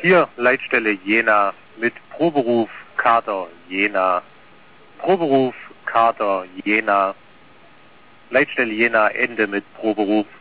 Hier Leitstelle Jena mit Proberuf Kader Jena. Proberuf Kader Jena. Leitstelle Jena, Ende mit Proberuf.